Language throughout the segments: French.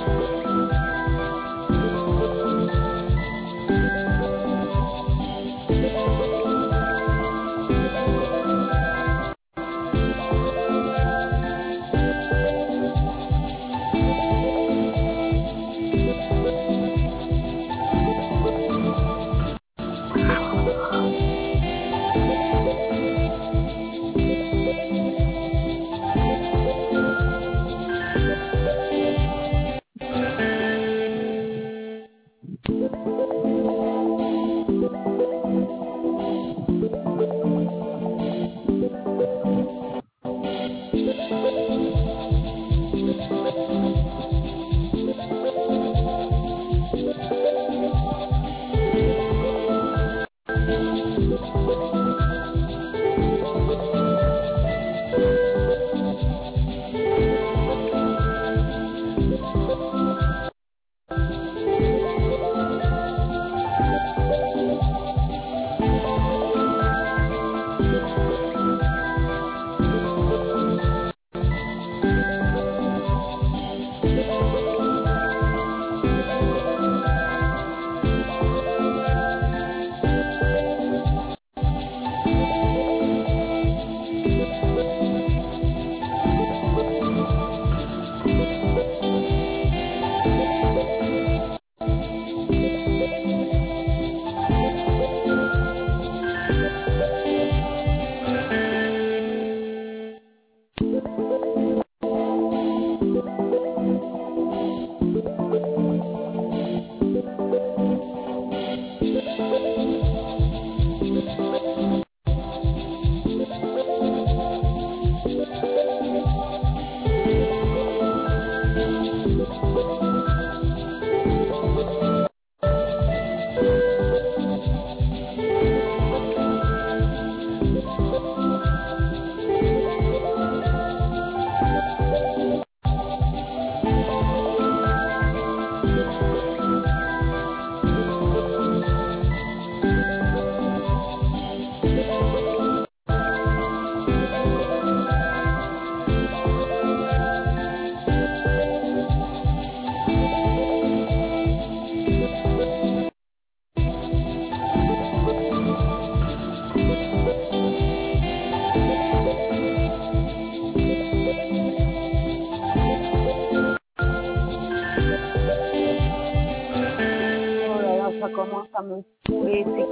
Commence à me saouler, c'est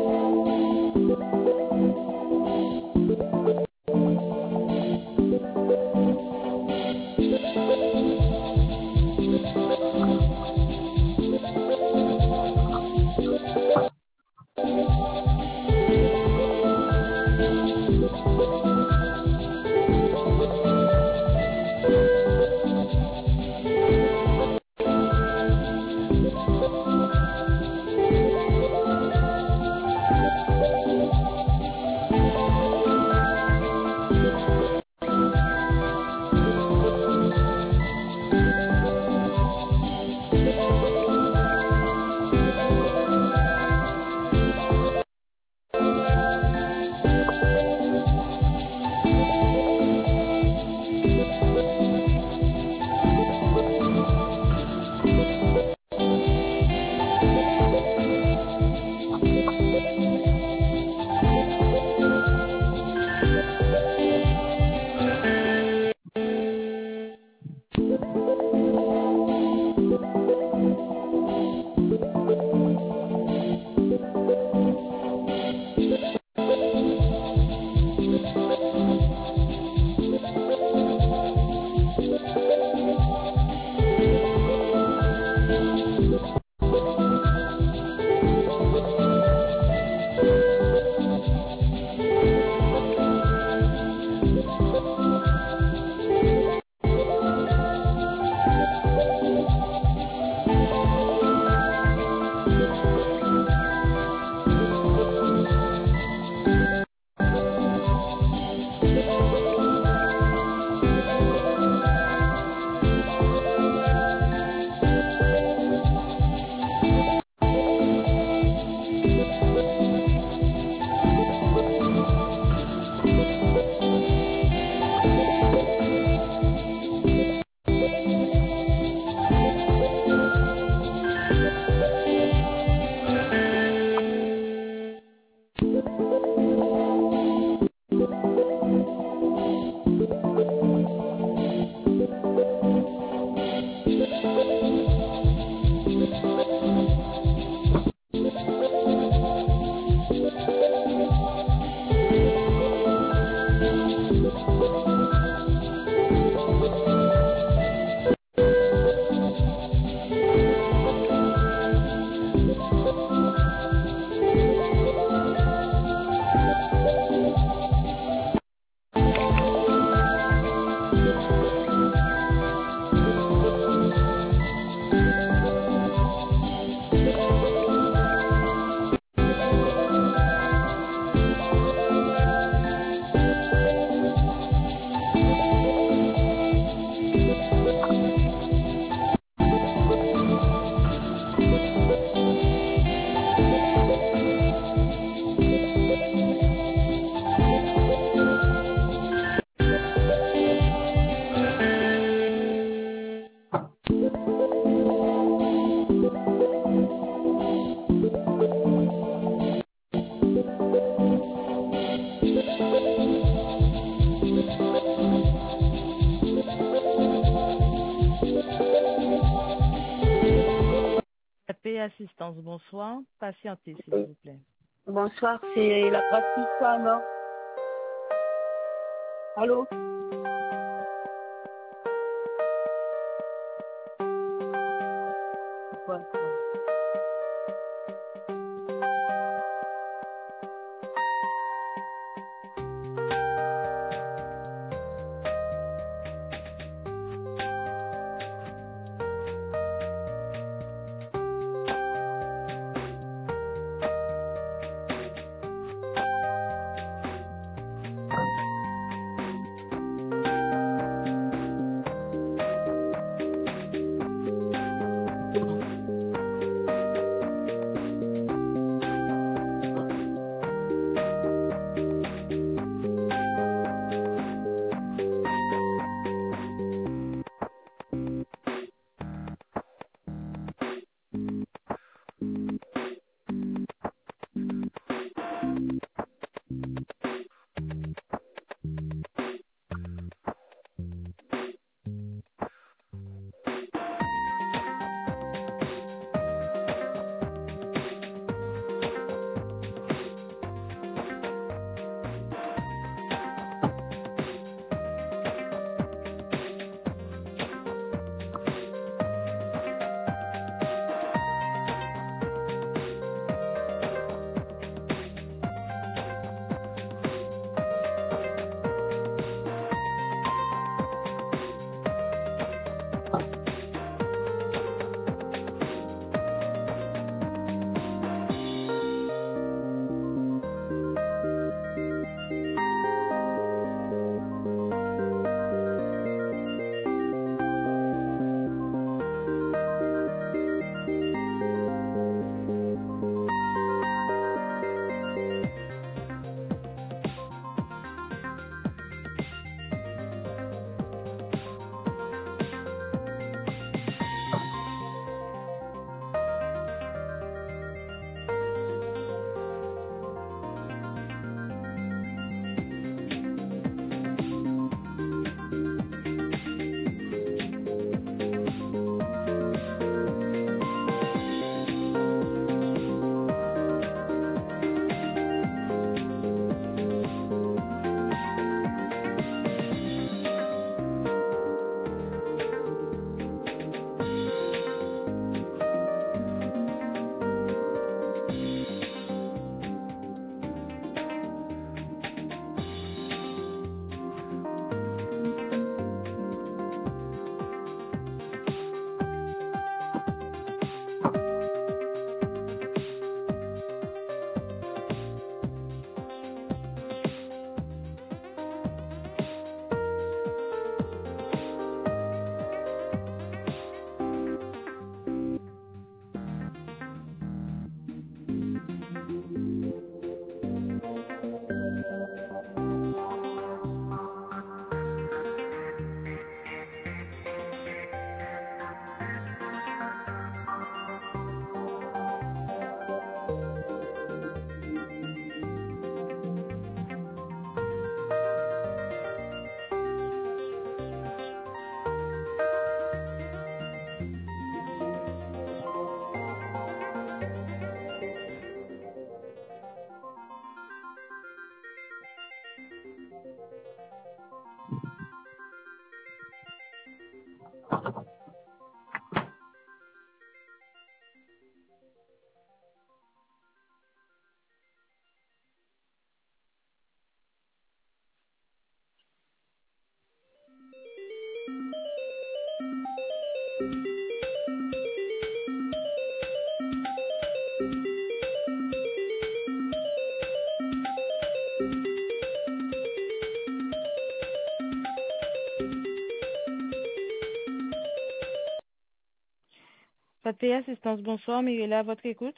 comme... Pathé Assistance, bonsoir. Patientez, s'il Oui. vous plaît. Bonsoir, c'est la pratique alors. Allô? Ouais, ouais. Pathé Assistance, bonsoir. Miguel à votre écoute.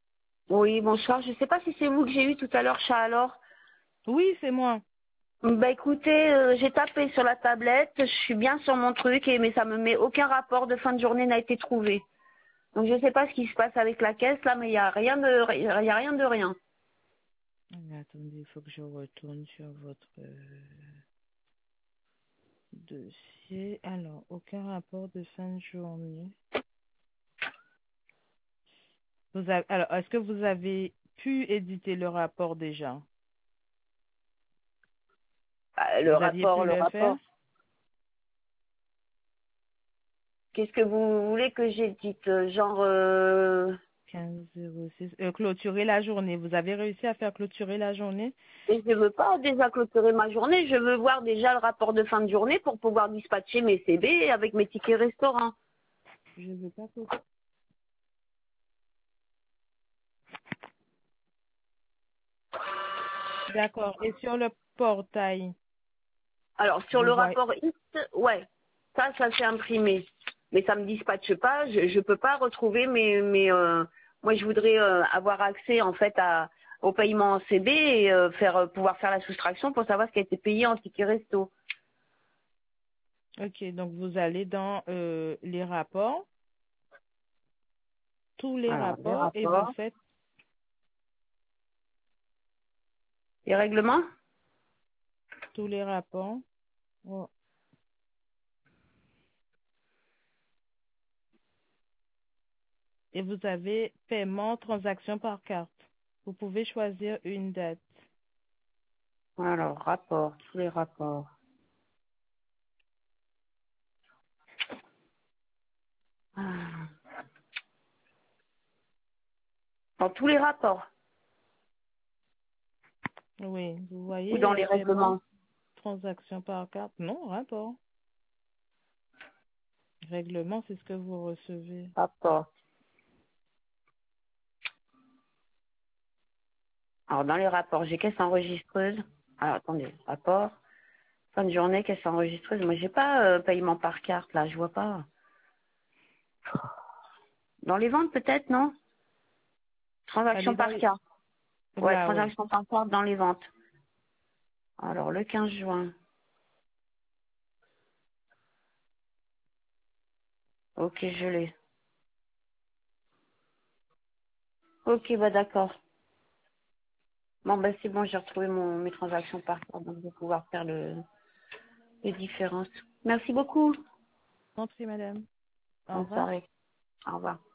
Oui, bonsoir. Je sais pas si c'est vous que j'ai eu tout à l'heure, chat alors. Oui, c'est moi. Bah écoutez, j'ai tapé sur la tablette, je suis bien sur mon truc, mais ça me met aucun rapport de fin de journée n'a été trouvé. Donc je sais pas ce qui se passe avec la caisse là, mais il y a rien de rien. Mais attendez, il faut que je retourne sur votre dossier. Alors, aucun rapport de fin de journée. Alors, est-ce que vous avez pu éditer le rapport déjà? Le Vous aviez pu rapport, le le faire? rapport. Qu'est-ce que vous voulez que j'édite? Genre, 15,06. Clôturer la journée. Vous avez réussi à faire clôturer la journée? et je veux pas déjà clôturer ma journée, je veux voir déjà le rapport de fin de journée pour pouvoir dispatcher mes CB avec mes tickets restaurants. Je ne veux pas que... D'accord. Et sur le portail, Alors, sur le vous voyez... rapport X, ouais, ça s'est imprimé. Mais ça me dispatche pas, je peux pas retrouver moi je voudrais avoir accès en fait au paiement en CB et pouvoir faire la soustraction pour savoir ce qui a été payé en ticket resto. Ok, donc vous allez dans les rapports, tous les Alors, les rapports, et vous rapports, faites... les règlements. Tous les rapports. Oh. Et vous avez paiement, transaction par carte. Vous pouvez choisir une date. Alors, rapports, tous les rapports. Ah. Dans tous les rapports Oui, vous ou voyez dans les paiement, règlements. transaction par carte. Non, rapport. Règlement, c'est ce que vous recevez. Rapports. Alors, dans les rapports, j'ai caisse enregistreuse. Alors, attendez, rapport. Fin de journée, caisse enregistreuse. Moi, j'ai pas paiement par carte, là, je vois pas. Dans les ventes, peut-être, non? Transaction Allez dans par les... carte. Ouais, Là, oui. transaction par carte dans les ventes. Alors, le 15 juin. Ok, je l'ai. Ok, bah d'accord. Bon, bah c'est bon, j'ai retrouvé mes transactions par carte, donc je vais pouvoir faire les différences. Merci beaucoup. Entrez, madame. Au Bonne revoir. soirée. Au revoir.